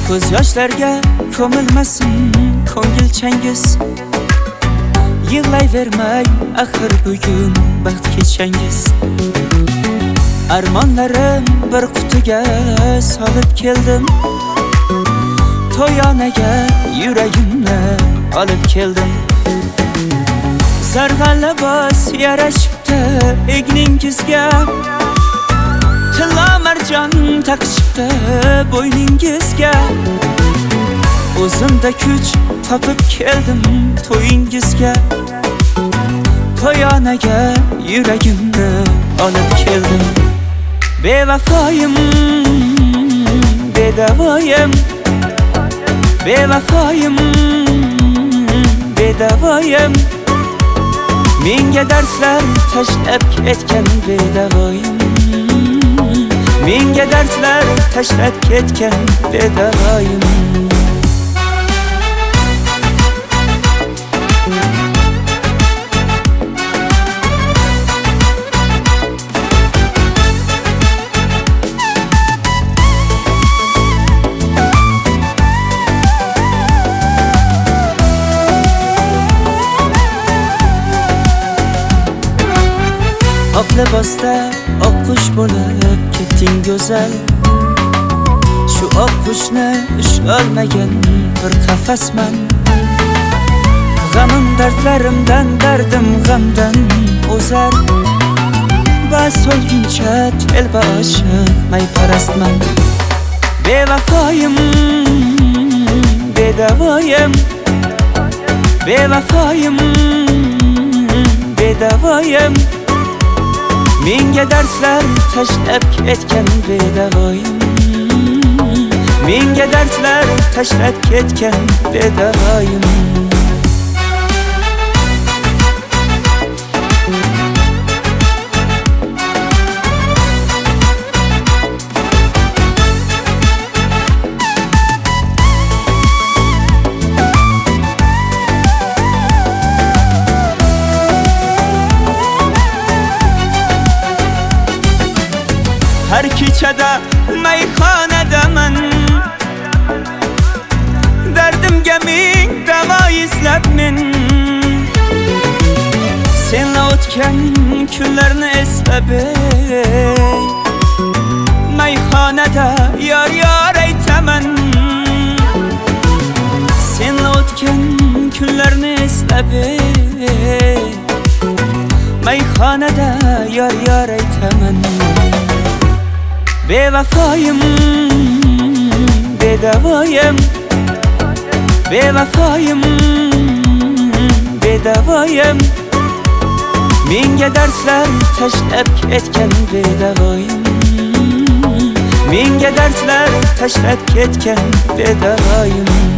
ko'z yoshlarga ko'milmasin ko'ngilchangiz. Yig'layvermang, axir bugun baxt kechangiz. Armonlarim bir qutiga solib keldim. To'yonaga yuragimni olib keldim. Zarg'a libos yarashibdi egningizga. Tilla marjon taqishibdi bo'yningizga. O'zimda kuch topib keldim to'yingizga. To'yonaga yuragimni olib keldim. Bevafoyim, bedavoyim. Bevafoyim, bedavoyim. Menga darslar tashlab ketgan bedavoyim. Menga darslar tashlab ketgan bedavoyim. Oq libosda oq qush bo'lib ketding go'zal. Shu oq qushni ushlolmagan bir qafasman. G'amim dardlarimdan dardim g'amdan o'zar. Bas olguncha telba oshiq mayparastman. Bevafoyim, bedavoyim. Bevafoyim, bedavoyim. Menga darslar tashlab ketgan bedavoyim. Menga darslar tashlab ketgan bedavoyim. Har kechada mayxonadaman. Dardimga ming davo izlab men. Senla o'tgan kunlarni eslab mayxonada yor aytaman. Senla o'tgan kunlarni eslab mayxonada yor aytaman. Bevafoyim, bedavoyim. Bevafoyim, bedavoyim. Menga darslar tashlab ketgan bedavoyim. Menga darslar tashlab ketgan bedavoyim.